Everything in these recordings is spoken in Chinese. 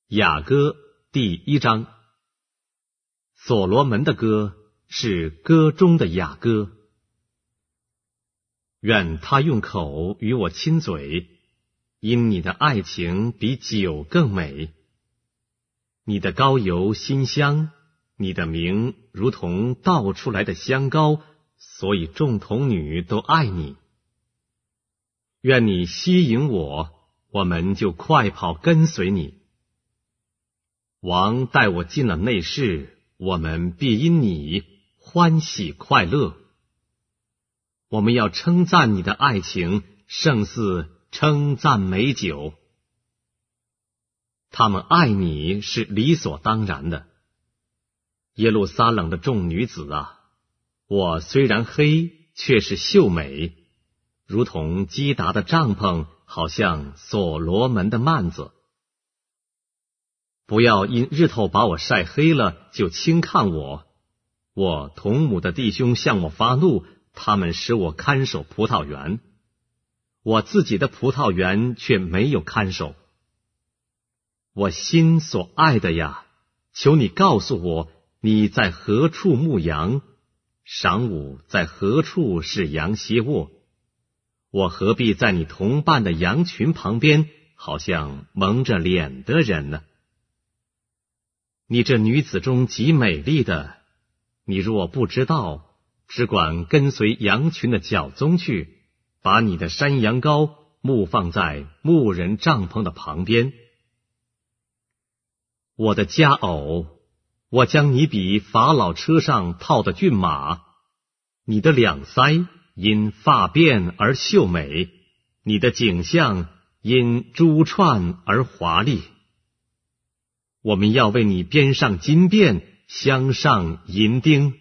雅歌第1章。所罗门的歌是歌中的雅歌。愿他用口与我亲嘴，因你的爱情比酒更美。你的膏油馨香，你的名如同倒出来的香膏，所以众童女都爱你。愿你吸引我，我们就快跑跟随你。王带我进了内室，我们必因你欢喜快乐。我们要称赞你的爱情，胜似称赞美酒。他们爱你是理所当然的。耶路撒冷的众女子啊，我虽然黑，却是秀美，如同基达的帐篷，好像所罗门的幔子。不要因日头把我晒黑了，就轻看我。我同母的弟兄向我发怒，他们使我看守葡萄园，我自己的葡萄园却没有看守。我心所爱的呀，求你告诉我，你在何处牧羊？晌午在何处是羊歇卧？我何必在你同伴的羊群旁边，好像蒙着脸的人呢？你这女子中极美丽的，你若不知道，只管跟随羊群的脚踪去，把你的山羊羔牧放在牧人帐篷的旁边。我的佳偶，我将你比法老车上套的骏马，你的两腮因发辫而秀美，你的颈项因珠串而华丽。我们要为你编上金辫，镶上银钉。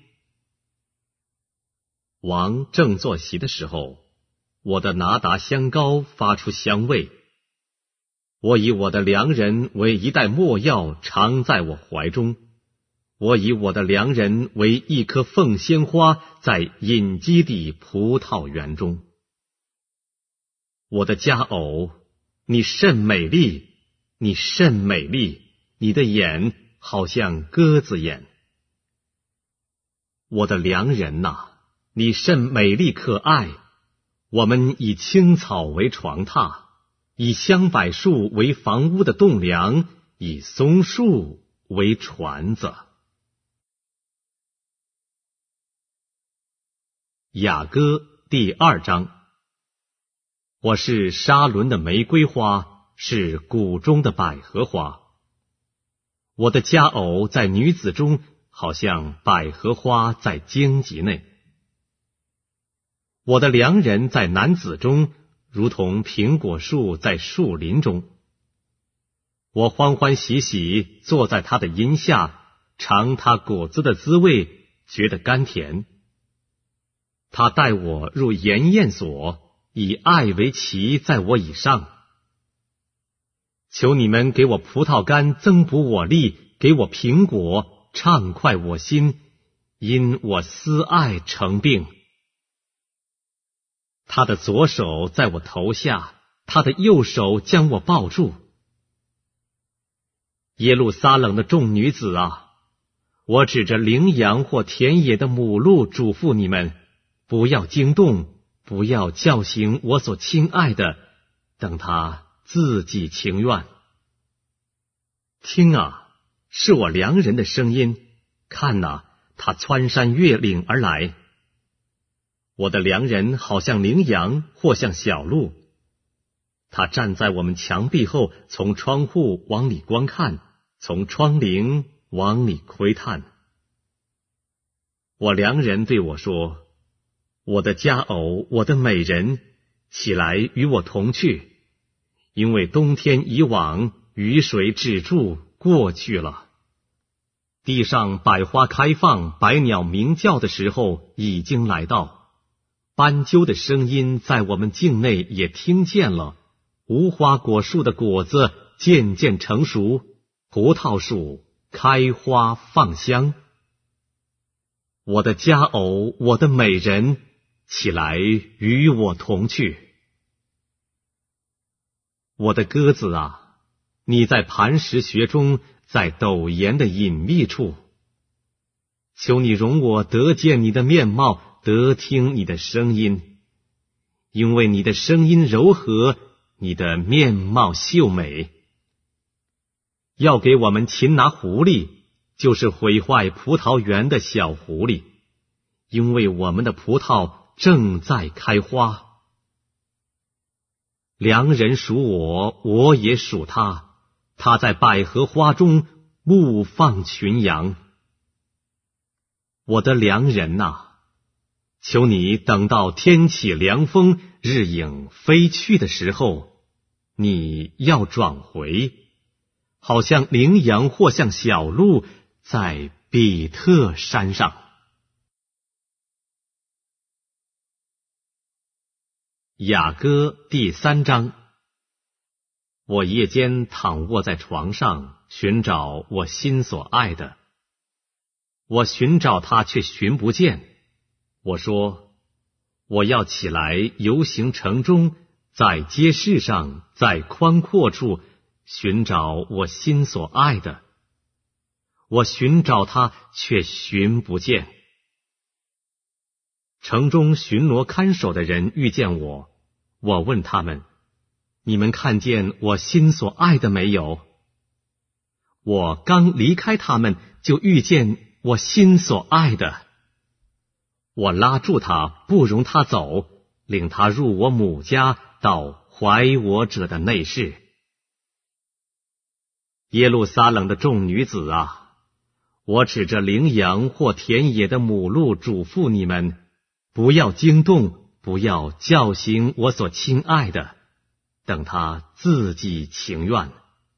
王正坐席的时候，我的拿达香膏发出香味。我以我的良人为一袋没药，藏在我怀中。我以我的良人为一棵凤仙花，在隐基地葡萄园中。我的佳偶，你甚美丽，你甚美丽，你的眼好像鸽子眼。我的良人哪，你甚美丽可爱。我们以青草为床榻，以香柏树为房屋的栋梁，以松树为船子。雅歌第2章。我是沙伦的玫瑰花，是谷中的百合花。我的佳偶在女子中，好像百合花在荆棘内。我的良人在男子中，如同苹果树在树林中。我欢欢喜喜坐在他的荫下，尝他果子的滋味，觉得甘甜。他带我入筵宴所，以爱为旗在我以上。求你们给我葡萄干增补我力，给我苹果畅快我心，因我思爱成病。他的左手在我头下，他的右手将我抱住。耶路撒冷的众女子啊，我指着羚羊或田野的母鹿嘱咐你们，不要惊动，不要叫醒我所亲爱的，等他自己情愿。听啊，是我良人的声音，看啊，他穿山越岭而来。我的良人好像羚羊，或像小鹿。他站在我们墙壁后，从窗户往里观看，从窗棂往里窥探。我良人对我说，我的佳偶，我的美人，起来与我同去，因为冬天已往，雨水止住，过去了。地上百花开放，百鸟鸣叫的时候已经来到。斑鸠的声音在我们境内也听见了，无花果树的果子渐渐成熟，葡萄树开花放香。我的佳偶，我的美人，起来与我同去。我的鸽子啊， 你在磐石穴中，在陡岩的隐秘处。求你容我得见你的面貌，得听你的声音，因为你的声音柔和，你的面貌秀美。要给我们擒拿狐狸，就是毁坏葡萄园的小狐狸，因为我们的葡萄正在开花。良人属我，我也属他，他在百合花中牧放群羊。我的良人哪，求你等到天起凉风，日影飞去的时候，你要转回，好像羚羊或像小鹿在比特山上。雅歌第3章。我夜间躺卧在床上，寻找我心所爱的。我寻找他，却寻不见。我说，我要起来游行城中，在街市上，在宽阔处寻找我心所爱的。我寻找他，却寻不见。城中巡逻看守的人遇见我，我问他们：你们看见我心所爱的没有？我刚离开他们，就遇见我心所爱的。我拉住他，不容他走，领他入我母家，到怀我者的内室。耶路撒冷的众女子啊，我指着羚羊或田野的母鹿嘱咐你们，不要惊动，不要叫醒我所亲爱的，等他自己情愿。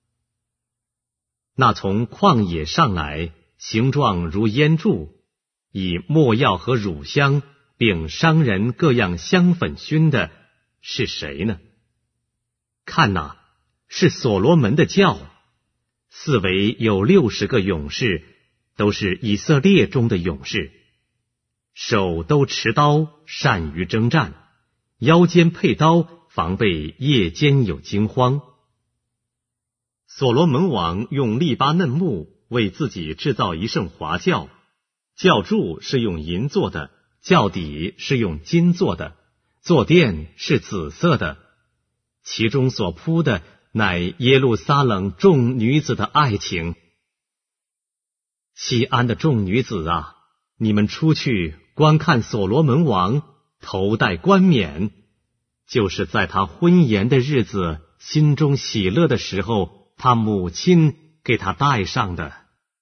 那从旷野上来，形状如烟柱，以没药和乳香并商人各样香粉熏的是谁呢？看哪，是所罗门的轿，四围有60个勇士，都是以色列中的勇士，手都持刀，善于征战，腰间佩刀，防备夜间有惊慌。所罗门王用利巴嫩木为自己制造一乘华轿，轿柱是用银做的，轿底是用金做的，坐垫是紫色的，其中所铺的乃耶路撒冷众女子的爱情。西安的众女子啊，你们出去观看所罗门王头戴冠冕，就是在他婚筵的日子，心中喜乐的时候，他母亲给他戴上的。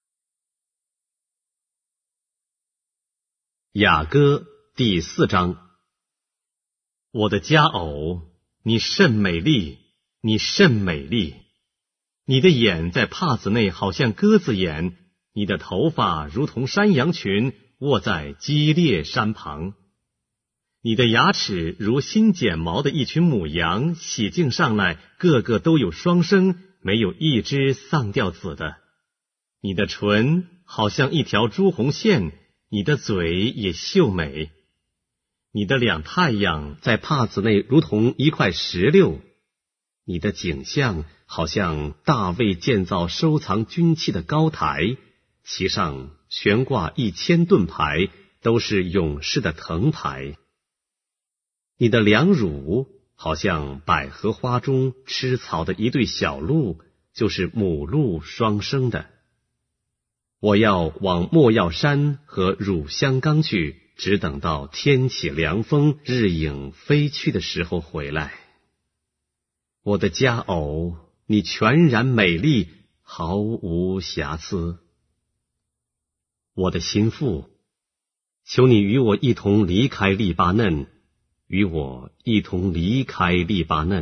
雅歌第4章。我的佳偶，你甚美丽，你甚美丽。你的眼在帕子内好像鸽子眼，你的头发如同山羊群，卧在基列山旁。你的牙齿如新剪毛的一群母羊，洗净上来，个个都有双生，没有一只丧掉子的。你的唇好像一条朱红线，你的嘴也秀美。你的两太阳在帕子内如同一块石榴，你的景象好像大卫建造收藏军器的高台，其上悬挂1000盾牌，都是勇士的藤牌。你的两乳好像百合花中吃草的一对小鹿，就是母鹿双生的。我要往没药山和乳香冈去，只等到天起凉风，日影飞去的时候回来。我的佳偶，你全然美丽，毫无瑕疵。我的心腹，求你与我一同离开利巴嫩，与我一同离开利巴嫩。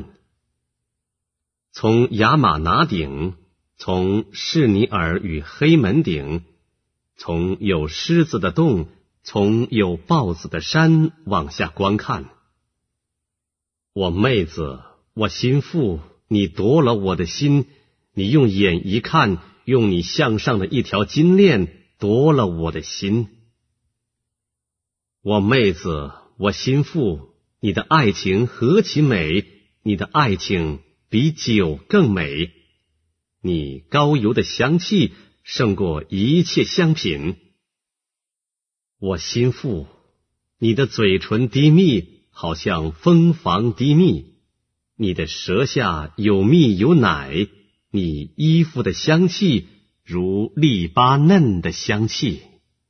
从亚玛拿顶，从士尼尔与黑门顶，从有狮子的洞，从有豹子的山往下观看。我妹子，我心腹，你夺了我的心，你用眼一看，用你项上的一条金链夺了我的心。我妹子，我心腹，你的爱情何其美，你的爱情比酒更美。 你膏油的香气胜过一切香品。我心腹，你的嘴唇滴蜜，好像蜂房滴蜜；你的舌下有蜜有奶，你衣服的香气如利巴嫩的香气。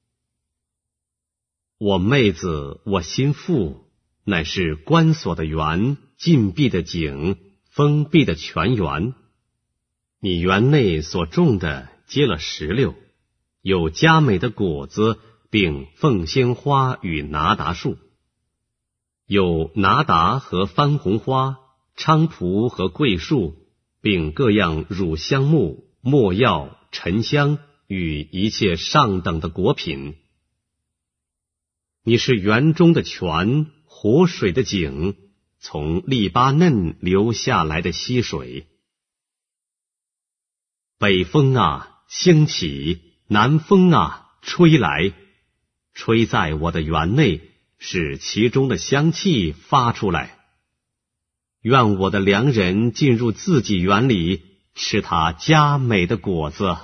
我妹子，我心腹，乃是关锁的园，禁闭的井，封闭的泉源。你园内所种的结了石榴，有佳美的果子，并凤仙花与拿达树，有拿达和番红花、菖蒲和桂树，并各样乳香木、没药、沉香与一切上等的果品。你是园中的泉，活水的井，从利巴嫩流下来的溪水。北风啊，兴起；南风啊，吹来，吹在我的园内，使其中的香气发出来。愿我的良人进入自己园里，吃他佳美的果子。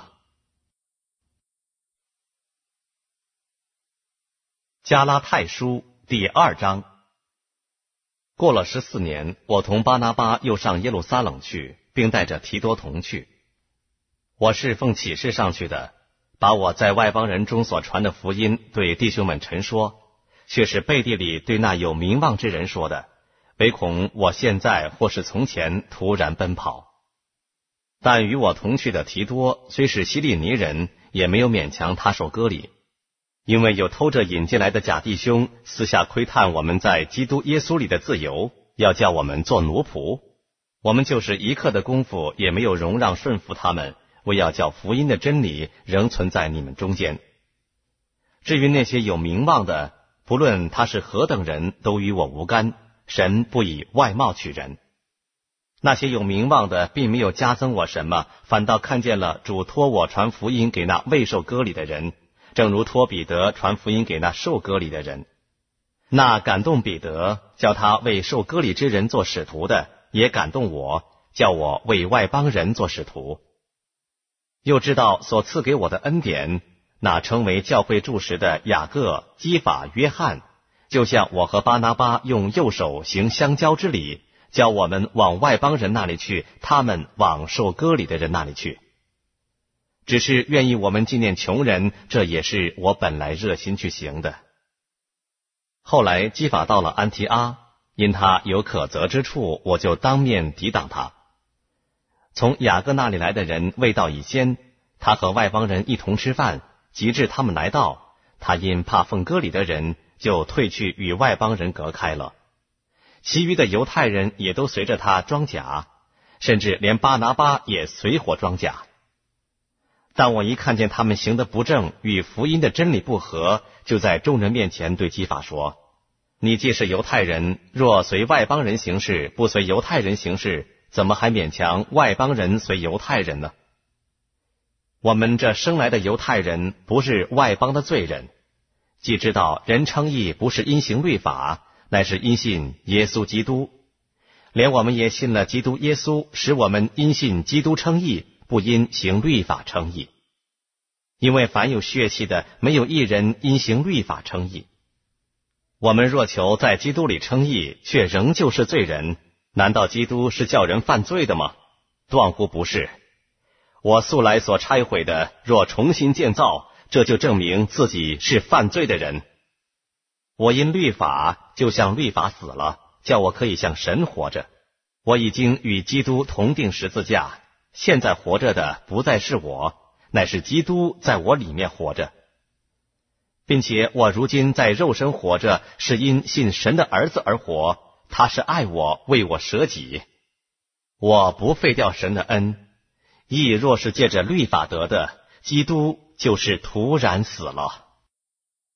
加拉太书第2章。过了14年，我同巴拿巴又上耶路撒冷去，并带着提多同去。我是奉启示上去的，把我在外邦人中所传的福音对弟兄们陈说，却是背地里对那有名望之人说的，唯恐我现在或是从前突然奔跑。但与我同去的提多虽是希利尼人，也没有勉强他受割礼，因为有偷着引进来的假弟兄私下窥探我们在基督耶稣里的自由，要叫我们做奴仆。我们就是一刻的功夫也没有容让顺服他们，为要叫福音的真理仍存在你们中间。至于那些有名望的，不论他是何等人，都与我无干，神不以外貌取人。那些有名望的并没有加增我什么，反倒看见了主托我传福音给那未受割礼的人，正如托彼得传福音给那受割礼的人。那感动彼得叫他为受割礼之人做使徒的，也感动我，叫我为外邦人做使徒。又知道所赐给我的恩典，那称为教会柱石的雅各、基法、约翰，就像我和巴拿巴用右手行相交之礼，叫我们往外邦人那里去，他们往受割礼的人那里去。只是愿意我们纪念穷人，这也是我本来热心去行的。后来基法到了安提阿，因他有可责之处，我就当面抵挡他。从雅各那里来的人未到以先，他和外邦人一同吃饭，及至他们来到，他因怕奉割礼的人，就退去与外邦人隔开了。其余的犹太人也都随着他装甲，甚至连巴拿巴也随伙装甲。但我一看见他们行得不正，与福音的真理不合，就在众人面前对基法说：你既是犹太人，若随外邦人行事，不随犹太人行事，怎么还勉强外邦人随犹太人呢？我们这生来的犹太人不是外邦的罪人，既知道人称义不是因行律法，乃是因信耶稣基督，连我们也信了基督耶稣，使我们因信基督称义，不因行律法称义。因为凡有血气的，没有一人因行律法称义。我们若求在基督里称义，却仍旧是罪人，难道基督是叫人犯罪的吗？断乎不是。我素来所拆毁的，若重新建造，这就证明自己是犯罪的人。我因律法，就像律法死了，叫我可以像神活着。我已经与基督同定十字架，现在活着的不再是我，乃是基督在我里面活着。并且我如今在肉身活着，是因信神的儿子而活，他是爱我，为我舍己。我不废掉神的恩，义若是借着律法得的，基督就是徒然死了。